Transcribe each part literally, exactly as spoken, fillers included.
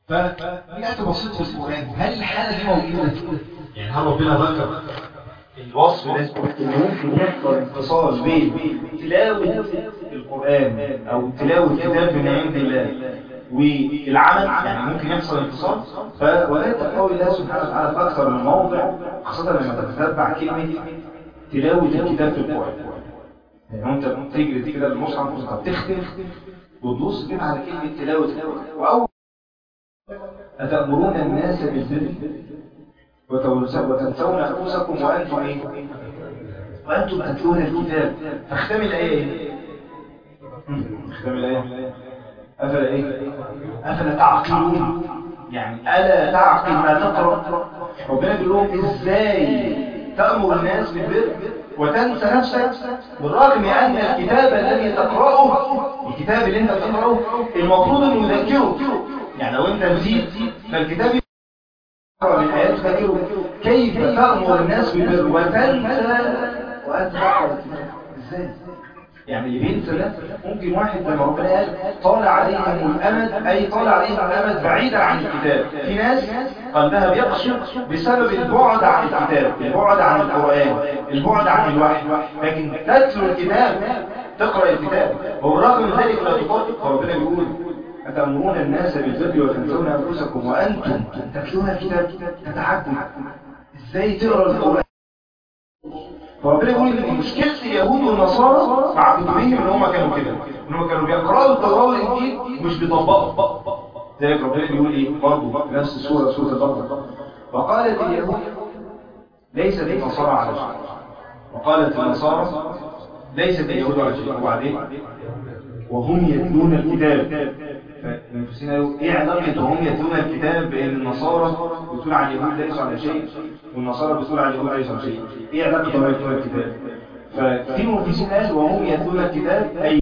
فرجعت بصيت في القرآن، هل الحالة دي موجودة؟ يعني هل ربنا ذكر الوصف ده إن ممكن يحصل اتصال بين تلاوة القرآن أو تلاوة كتاب من عند الله والعمل؟ يعني ممكن يحصل اتصال. فولاية قول الله سبحانه وتعالى في أكثر من موضع، خاصة لما تتتبع كلمة تلاوة الكتاب في القرآن. يعني أنت تجري كده المصحف وأنت بتختم وتبص كده على كلمة تلاوة القرآن، وأول أتأمرون الناس بالبر وتنسون أنفسكم وأنتم إيه؟ وأنتم تتلون الكتاب. فاختم الآية إيه؟ اختم الآية أفلا إيه؟ أفلا تعقلون؟ يعني ألا تعقل ما تقرأ؟ ربنا بيقول لهم إزاي تأمر الناس بالبر وتنسى نفسك، بالرغم أن الكتاب الذي تقرأه، الكتاب اللي أنت تقرأه المفروض أن يذكره. يعني لو أنت نسيت فالكتاب يقرأ من آيات تذكره. كيف تأمر الناس بالبر وتنسى وأنت تقرأ الكتاب؟ إزاي؟ يعني اللي بينسى ده ممكن واحد زي ما ربنا قال طال عليهم الأمد، أي طال عليهم الأمد بعيدا عن الكتاب. في ناس قلبها بيقسو بسبب البعد عن الكتاب، البعد عن القرآن، البعد عن الوحي، لكن تتلو الكتاب، تقرأ الكتاب وبالرغم من ذلك لا تطبق. فربنا بيقول أتأمرون الناس بالبر وتنسون أنفسكم وأنتم تتلون الكتاب. تتعجب إزاي تقرأ القرآن؟ فربنا يقول ان مشكله اليهود والنصارى مع كتبهم ان هم كانوا كده، ان هم كانوا بيقراوا التوراه والانجيل مش بيطبقوا. ذلك ربنا بيقول ايه برضه نفس السوره، سوره البقره، وقالت اليهود ليست النصارى على شيء، وقالت النصارى ليست اليهود على شيء، وبعدين وهم يتلون الكتاب. فنفسنا قالوا ايه علاقه وهم يتلون الكتاب بان النصارى بتقول عن اليهود ليسوا على شيء والنصارى بتقول عن اليهود ليسوا على شيء؟ ايه علاقه وهم يتلون الكتاب؟ فكثير من المفسرين قالوا وهم يتلون الكتاب اي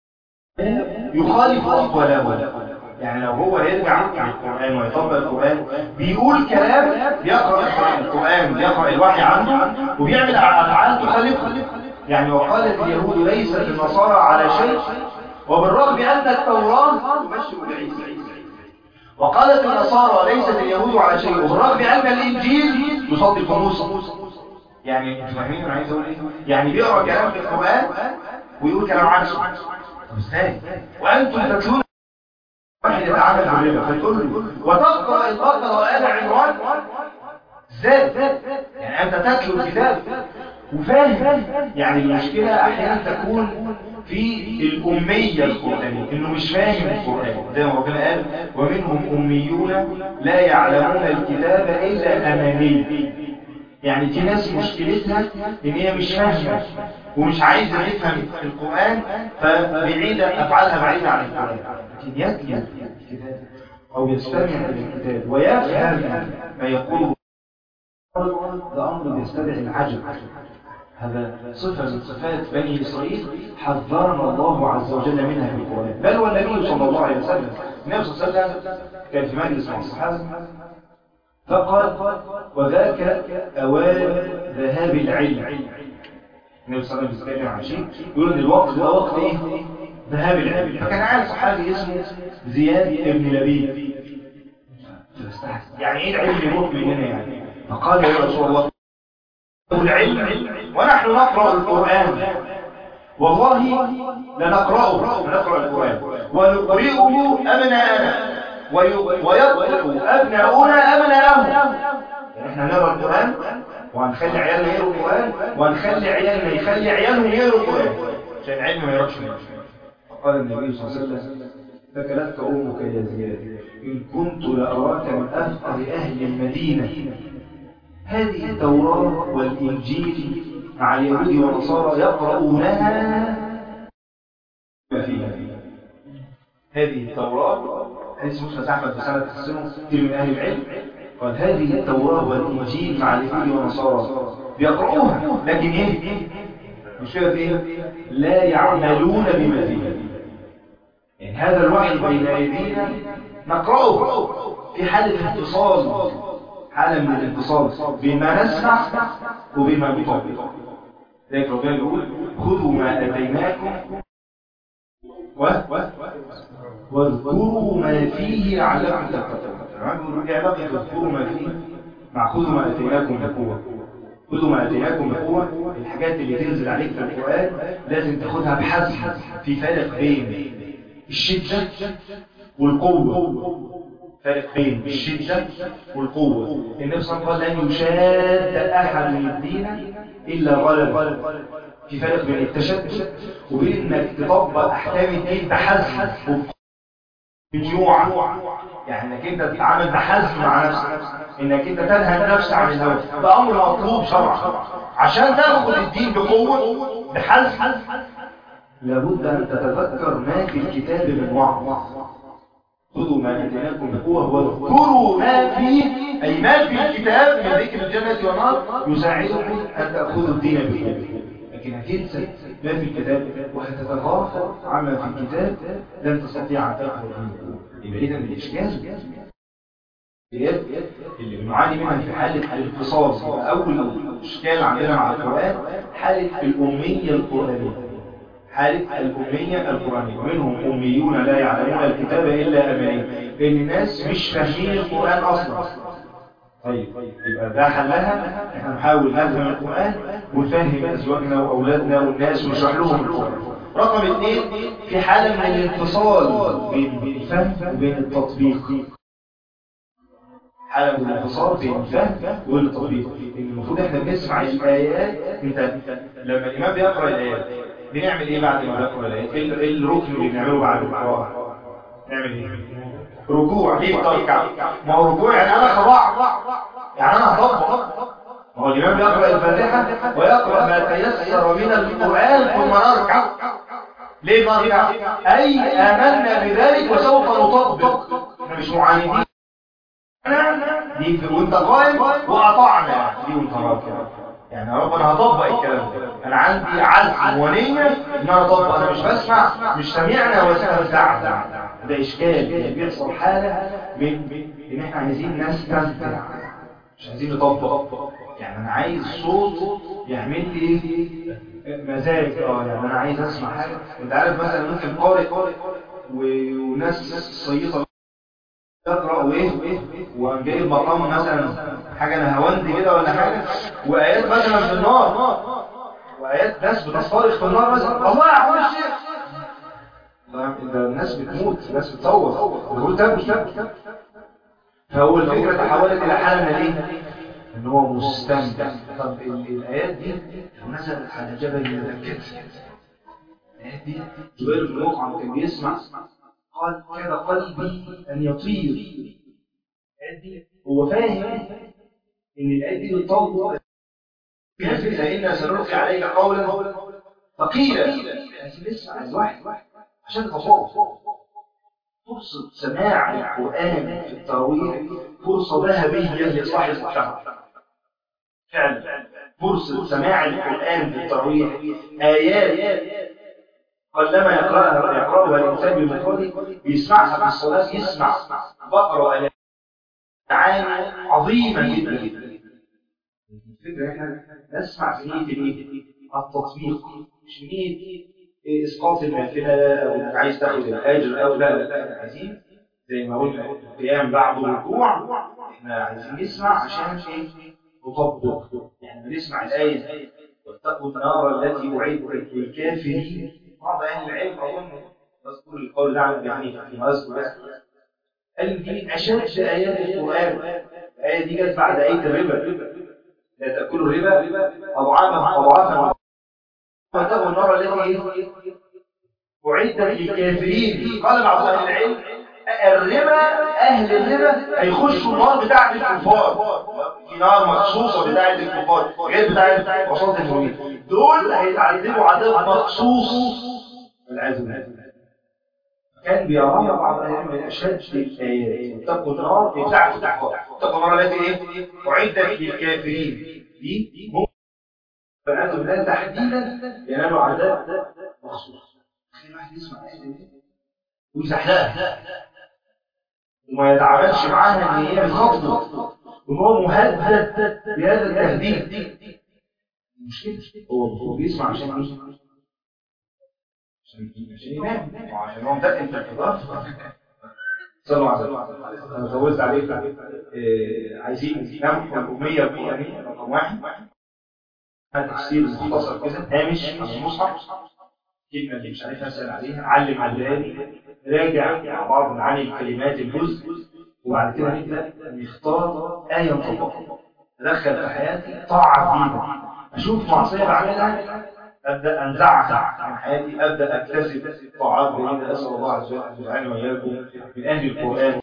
يخالف اقوالهم. يعني لو هو يرجع للقران ويطبق القران بيقول كلام، بيقرا القران بيقرا الوحي عنه وبيعمل افعال تخالفه. يعني وقالت اليهود ليست النصارى على شيء وبالرغم أن التوراة تبشر بعيسى، وقالت النصارى ليست اليهود على شيء وبالرغم أن الإنجيل يصدق موسى. يعني انتوا فاهمين انا عايز اقول ايه؟ يعني بيقرا كلام في القرآن ويقول كلام عكسه. طب ازاي؟ وانتم تتلون واحد يتعامل بالربا فتقول له وتقرا البقره وآل عمران؟ ازاي؟ يعني انت تتلو الكتاب وفاهم. يعني المشكله احيانا تكون في الأمية القرآنية، إنه مش فاهم القرآن. زي ما ربنا قال ومنهم أميون لا يعلمون الكتاب إلا أماني. يعني في ناس مشكلتها إن هي مش فاهمة ومش عايزة تفهم القرآن فبعيدة أفعالها بعيدة عن القرآن. لكن يتلو الكتاب أو يستمع إلى الكتاب ويفهم ما يقوله ده أمر يستدعي العجب. هذا صفة من صفات بني إسرائيل حذرنا الله عز وجل منها في القرآن. بل والنبي صلى الله عليه وسلم، النبي صلى الله عليه وسلم كان في مجلس مع الصحابة فقال وذاك أوان ذهاب العلم. النبي صلى الله عليه وسلم بيتكلم عن شيء يقول ان الوقت ده وقت ايه؟ ذهاب العلم. فكان عارف صحابي اسمه زياد بن لبيد، يعني ايه العلم يروح مننا يعني؟ فقال يا رسول الله العلم ونحن نقرأ القرآن والله لنقرأه نقرأ القرآن ونقرئه أبناءنا ويقرأ أبناؤنا أبناءهم. يعني احنا نقرأ القرآن وهنخلي عيالنا يقرأوا القرآن وهنخلي عيالنا يخلي عيالهم يقرأوا القرآن عشان العلم ما يروحش منه. فقال النبي صلى الله عليه وسلم فكلتك أمك يا زياد إن كنت لأراك من أفقه أهل المدينة. هذه التوراة والإنجيل مع اليهود والنصارى يقرؤونها فيها. هذه التوراة حديث مسلم أحمد بسنة تحسنه كثير من أهل العلم قال هذه التوراة والإنجيل مع اليهود والنصارى بيقرؤوها لكن إيه؟ مش كده إيه؟ لا يعملون بما فيها. يعني هذا الوحي بين أيدينا نقرأه في حالة اتصال، حالة من الاتصال بما نسمع وبما نطبق. ذلك ربنا يقول خذوا ما أتيناكم و... واذكروا ما فيه لعلكم تتقون. تمام؟ بيقولوا ايه علاقه واذكروا ما فيه مع خذوا ما اتيناكم بقوه؟ خذوا ما اتيناكم بقوه، الحاجات اللي تنزل عليك في القران لازم تاخدها بحزم. في فرق بين الشده والقوه، فرق بين الشده والقوه. النبي صلى الله عليه وسلم قال لن يشاد احد الدين الا غلب. في فرق بين التشدد وبين انك تطبق احكام الدين بحزم وبجوع، يعني انك انت تتعامل بحزم مع نفسك، انك انت تنهى النفس عن الهوى. ده امر مطلوب شرعا. عشان تاخد الدين بقوه بحزم لابد ان تتذكر ما في الكتاب من وعظ. خذوا ما اتيناكم بقوه واذكروا ما فيه، اي ما في الكتاب من ذكر الجنه والنار يساعدكم ان تاخذوا الدين بقوه. لكن هتنسى ما في الكتاب وهتتغافل عما في الكتاب، لن تستطيع ان تاخذ الدين. يبقى اذا الاشكال اللي بنعاني منها في حاله الانفصال، اول اشكال عندنا مع القران حاله الاميه القرانيه. حالة الأمية القرآنية، ومنهم أميون لا يعلمون الكتاب إلا أماني، لأن الناس مش فاهمين القرآن أصلا. طيب يبقى ده حلها، احنا نحاول نفهم القرآن ونفهم أزواجنا وأولادنا والناس ونشرح لهم القرآن. رقم اثنين، في حالة من الانفصال بين الفهم وبين التطبيق. حالة من الانفصال بين الفهم والتطبيق. المفروض احنا بنسمع الآيات، انت لما الإمام بيقرأ الآيات بنعمل ايه بعد ما بنقرا الايات؟ ايه الركن اللي بنعمله بعد القراءه؟ نعمل ايه؟ ركوع. ليه بتركع؟ ما هو ركوع يعني انا خضع، يعني انا هطبق. ما هو الامام بيقرا الفاتحه ويقرا ما تيسر من القران ثم نركع. ليه نركع؟ اي امنا بذلك وسوف نطبق. احنا مش معاندين دي وانت قائم واطعنا دي وانت راكع. يعني يا رب انا هطبق الكلام ده، انا عندي عزم ونيه ان انا اطبق. انا مش بسمع، مش سمعنا وسنزعزع. ده اشكال بيحصل حاله من ان احنا عايزين نستمتع، مش عايزين نطبق. يعني انا عايز صوت يعمل لي مزاج. اه يعني انا عايز اسمع حاجه. انت عارف مثلا ممكن قارئ وناس صيصه يقرأ وايه وقام جايب مقام مثلا حاجة نهواندي كده ولا حاجة، وآيات مثلا في النار، وآيات ناس بتصطرخ في النار مثلا، الله يعقول الشيخ. ده الناس بتموت، الناس بتصور بيقول تبكي. فهو الفكرة تحولت إلى حالة ليه؟ إن هو مستمتع. طب الآيات دي نزلت على جبل مذكر. الآيات دي جبال الموقع كان بيسمع قال كاد قلبي أن يطير. الآيات دي هو فاهم إن الآيات دي بتطور فإنا سنلقي عليك قولا ثقيلا. لكن اسمع الوحي عشان تطور. فرصة سماع القرآن في التراويح فرصة ذهبية لإصلاح المجتمع. فعلا فرصة سماع القرآن في التراويح، آيات قلما يقرأها يقرأها الإنسان بمفرده، بيسمعها في الصلاة، يسمع بقرة آيات معاني عظيمة جدا. الفكرة احنا نسمع في نية الايه؟ التطبيق، مش نية إسقاط النافلة أو إنك عايز تاخد الأجر أو لا لا. عايزين زي ما قلنا القيام بعد الركوع، احنا عايزين نسمع عشان ايه؟ نطبق. يعني بنسمع الآية واتقوا النار التي أعدت للكافرين. بعض أهل العلم أظن أذكر القول ده عن ابن حنيفة فيما أذكر قال دي من أشد آيات القرآن. الآية دي جت بعد آية الربا، لا تأكلوا الربا أضعافا أضعافا واتقوا النار التي أعدت للكافرين. قال بعض أهل العلم الربا، أهل الربا هيخشوا النار بتاعة الكفار، في نار مخصوصة بتاعة الكفار غير بتاعة وسط المؤمنين. دول هيتعذبوا عذاب مخصوص والعياذ بالله. كان بيراها بعض أهل العلم من أشد الآيات. اتقوا النار بتاعة الكفار، اتقوا النار التي إيه؟ أعدت للكافرين. دي ممكن والعياذ بالله تحديدا ينالوا عذاب مخصوص. خلي واحد يسمع الآية دي ويزحلقها وما يتعاملش معاها ان هي بتخاطبه وان هو مهدد بهذا التهديد. المشكله هو المفروض بيسمع عشان ايه؟ عشان ينام وعشان هو متقل في الفطار. صلوا على النبي. انا زودت عليك آه عايزين نمحو الاميه القرانيه رقم واحد. تفسير مختصر كده هامش على المصحف، الكلمه اللي مش عارف اسال عليها علم علاني، راجع مع بعض معاني الكلمات الجزء، وبعد كده نبدا نختار ايه نطبقها ادخل في حياتي طاعه جديده، اشوف معصيه بعملها ابدا انزعها من حياتي، ابدا اكتسب طاعات جديده. اسال الله عز وجل ان يجعلنا واياكم من اهل القران.